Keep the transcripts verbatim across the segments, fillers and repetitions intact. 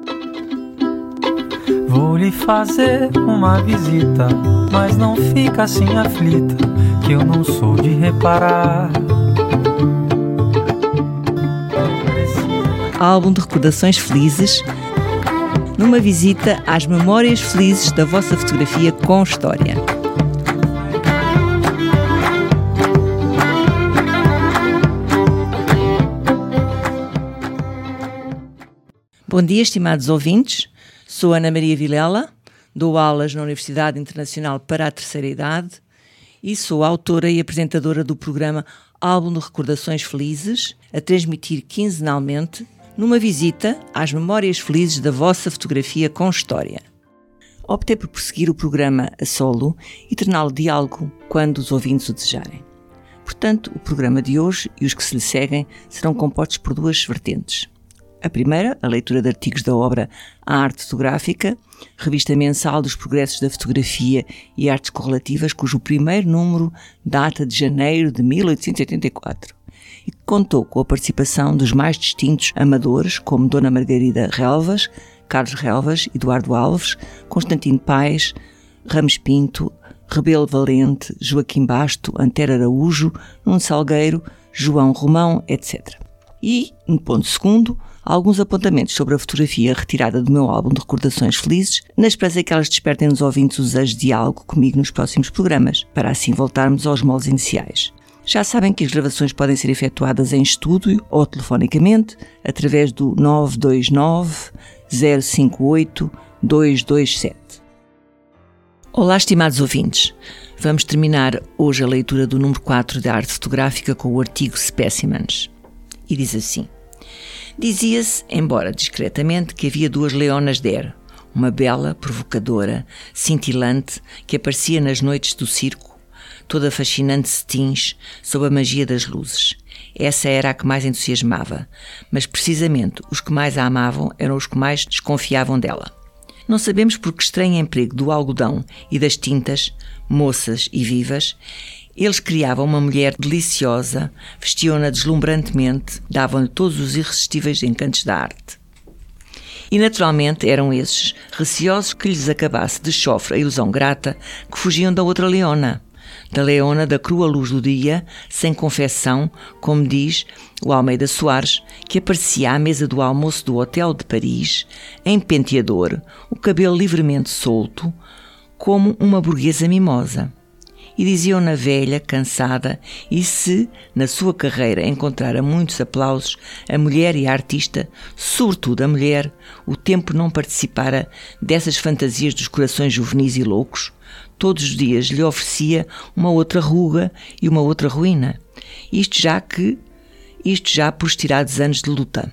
Vou lhe fazer uma visita, mas não fica assim aflita, que eu não sou de reparar. Álbum de recordações felizes, numa visita às memórias felizes da vossa fotografia com história. Bom dia, estimados ouvintes. Sou Ana Maria Vilela, dou aulas na Universidade Internacional para a Terceira Idade e sou autora e apresentadora do programa Álbum de Recordações Felizes, a transmitir quinzenalmente numa visita às memórias felizes da vossa fotografia com história. Optei por prosseguir o programa a solo e torná-lo diálogo quando os ouvintes o desejarem. Portanto, o programa de hoje e os que se lhe seguem serão compostos por duas vertentes. A primeira, a leitura de artigos da obra A Arte Fotográfica, revista mensal dos progressos da fotografia e artes correlativas, cujo primeiro número data de janeiro de mil oitocentos e oitenta e quatro. E que contou com a participação dos mais distintos amadores, como Dona Margarida Relvas, Carlos Relvas, Eduardo Alves, Constantino Paes, Ramos Pinto, Rebelo Valente, Joaquim Basto, Antero Araújo, Nuno Salgueiro, João Romão, etcétera. E, no ponto segundo, alguns apontamentos sobre a fotografia retirada do meu álbum de recordações felizes, na esperança que elas despertem nos ouvintes o desejo de diálogo comigo nos próximos programas, para assim voltarmos aos moldes iniciais. Já sabem que as gravações podem ser efetuadas em estúdio ou telefonicamente através do nove dois nove, zero cinco oito, dois dois sete. Olá, estimados ouvintes. Vamos terminar hoje a leitura do número quatro da Arte Fotográfica com o artigo Specimens. E diz assim: dizia-se, embora discretamente, que havia duas leonas der, uma bela, provocadora, cintilante, que aparecia nas noites do circo, toda fascinante cetins, sob a magia das luzes. Essa era a que mais entusiasmava, mas precisamente os que mais a amavam eram os que mais desconfiavam dela. Não sabemos por que estranho emprego do algodão e das tintas, moças e vivas, eles criavam uma mulher deliciosa, vestiam-na deslumbrantemente, davam-lhe todos os irresistíveis encantos da arte. E naturalmente eram esses, receosos que lhes acabasse de chofre a ilusão grata, que fugiam da outra leona, da leona da crua luz do dia, sem confecção, como diz o Almeida Soares, que aparecia à mesa do almoço do Hotel de Paris, em penteador, o cabelo livremente solto, como uma burguesa mimosa. E diziam-na velha, cansada, e se, na sua carreira, encontrara muitos aplausos, a mulher e a artista, sobretudo a mulher, o tempo não participara dessas fantasias dos corações juvenis e loucos, todos os dias lhe oferecia uma outra ruga e uma outra ruína, isto já que, isto já por estirados anos de luta.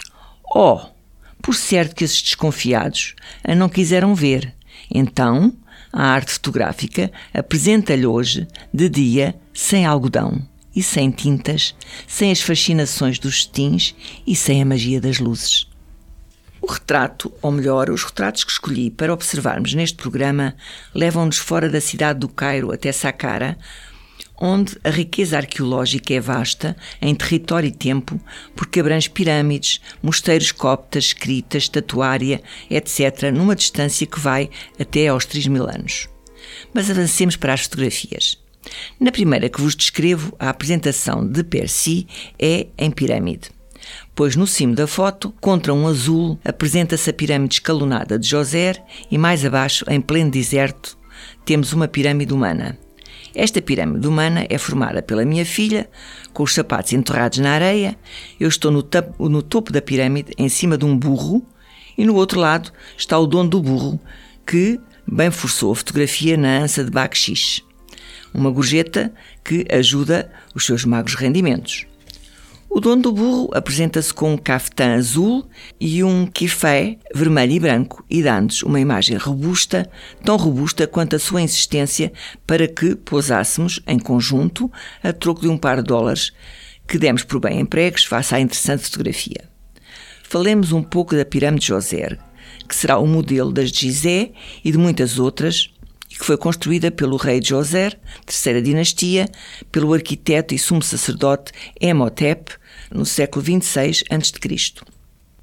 Oh, por certo que esses desconfiados a não quiseram ver, então a arte fotográfica apresenta-lhe hoje, de dia, sem algodão e sem tintas, sem as fascinações dos cetins e sem a magia das luzes. O retrato, ou melhor, os retratos que escolhi para observarmos neste programa, levam-nos fora da cidade do Cairo até Saqqara, onde a riqueza arqueológica é vasta, em território e tempo, porque abrange pirâmides, mosteiros coptas, escritas, estatuária, etcétera, numa distância que vai até aos três mil anos. Mas avancemos para as fotografias. Na primeira que vos descrevo, a apresentação de Percy é em pirâmide, pois no cimo da foto, contra um azul, apresenta-se a pirâmide escalonada de Djoser e mais abaixo, em pleno deserto, temos uma pirâmide humana. Esta pirâmide humana é formada pela minha filha, com os sapatos enterrados na areia. Eu estou no, tapo, no topo da pirâmide, em cima de um burro, e no outro lado está o dono do burro, que bem forçou a fotografia na ança de bakshish, uma gorjeta que ajuda os seus magros rendimentos. O dono do burro apresenta-se com um caftã azul e um kifé vermelho e branco, e dando-nos uma imagem robusta, tão robusta quanto a sua insistência para que pousássemos em conjunto a troco de um par de dólares que demos por bem empregues face à interessante fotografia. Falemos um pouco da pirâmide de Djoser, que será o modelo das de Gizé e de muitas outras, e que foi construída pelo rei Djoser, terceira dinastia, pelo arquiteto e sumo sacerdote Emhotep, no século vinte e seis antes de Cristo.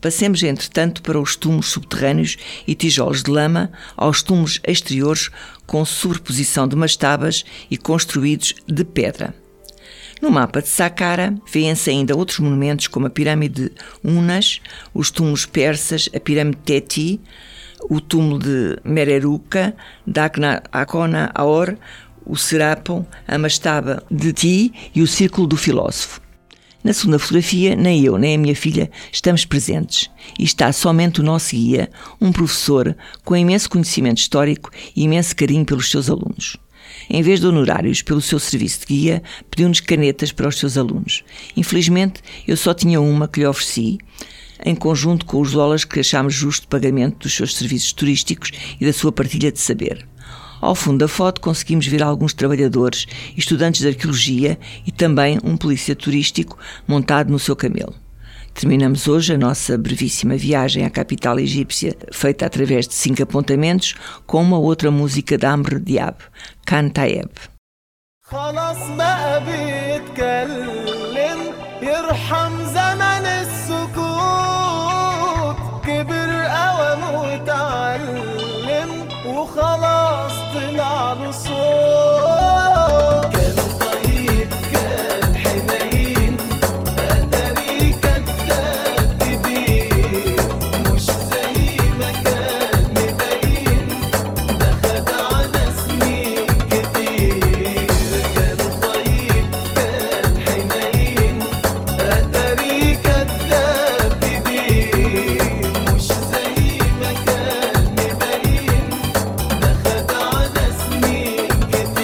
Passemos, entretanto, para os túmulos subterrâneos e tijolos de lama, aos túmulos exteriores com sobreposição de mastabas e construídos de pedra. No mapa de Saqqara, vêem-se ainda outros monumentos como a pirâmide de Unas, os túmulos persas, a pirâmide de Teti, o túmulo de Mereruca, Dagna Akona Aor, o Serapon, a mastaba de Ti e o círculo do filósofo. Na segunda fotografia, nem eu nem a minha filha estamos presentes e está somente o nosso guia, um professor com imenso conhecimento histórico e imenso carinho pelos seus alunos. Em vez de honorários pelo seu serviço de guia, pediu-nos canetas para os seus alunos. Infelizmente, eu só tinha uma que lhe ofereci, em conjunto com os dólares que achámos justo pagamento dos seus serviços turísticos e da sua partilha de saber. Ao fundo da foto conseguimos ver alguns trabalhadores, estudantes de arqueologia e também um polícia turístico montado no seu camelo. Terminamos hoje a nossa brevíssima viagem à capital egípcia, feita através de cinco apontamentos, com uma outra música de Amr Diab, Khan Tayeb. وخلاص طلع له صوت كان طيب كان حنين أدري كذاب كبير مش زي ما كان مبين ده خدعنا سنين كتير كان طيب كان حنين أدري كذاب كبير مش زي ما كان مبين خدعنا سنين كتير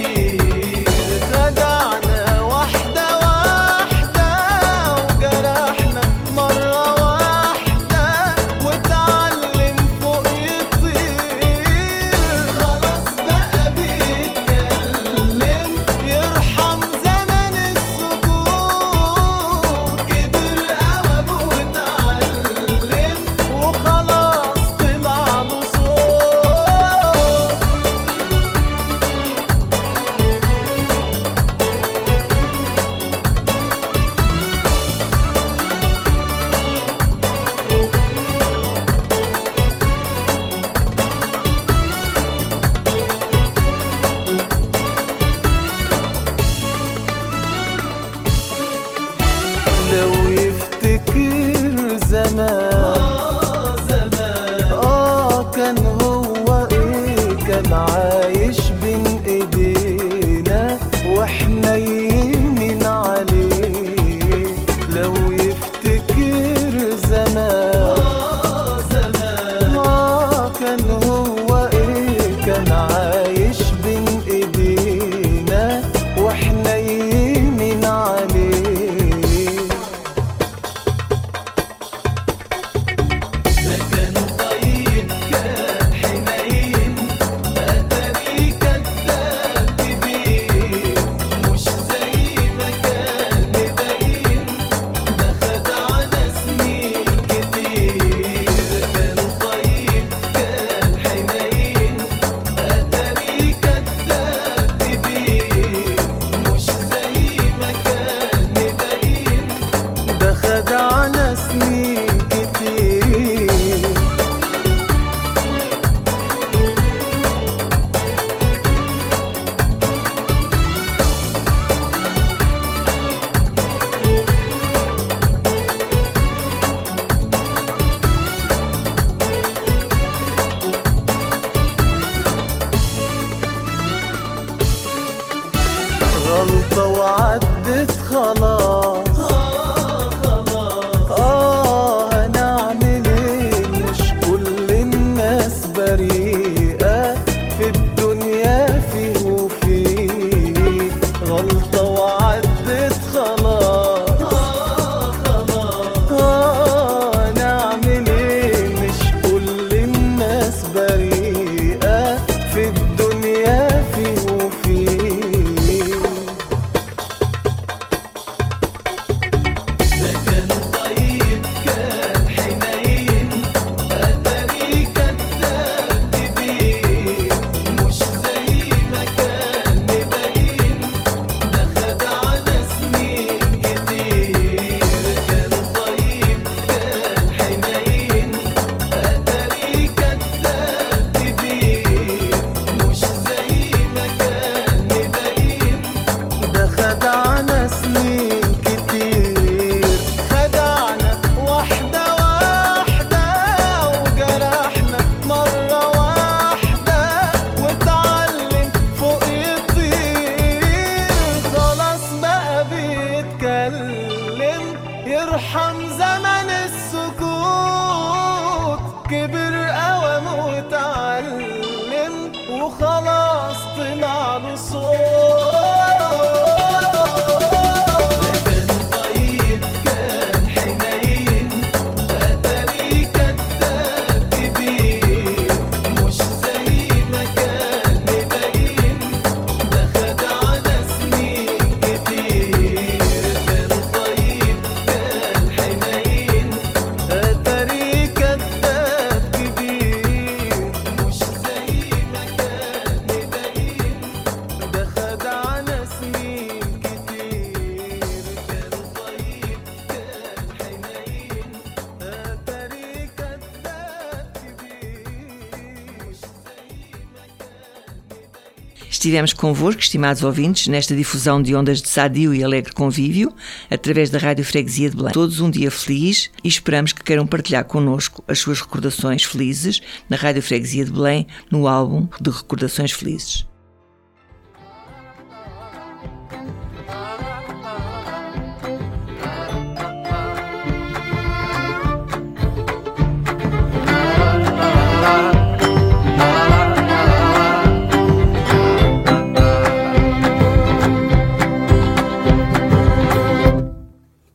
كبر قوى متعلم وخلاص طلع له صوت. كان طيب كان حنين أتاري كداب كبير مش زي ما كان مبين ده خد على سنين كتير. كان طيب كان حنين أتاري كداب كبير مش زي ما كان مبين ده خد على سنين كتير. كان طيب كان حنين أتاري كداب كبير مش زي ما كان مبين. Estivemos convosco, estimados ouvintes, nesta difusão de ondas de sadio e alegre convívio, através da Rádio Freguesia de Belém. Todos um dia feliz e esperamos que queiram partilhar connosco as suas recordações felizes na Rádio Freguesia de Belém, no álbum de Recordações Felizes.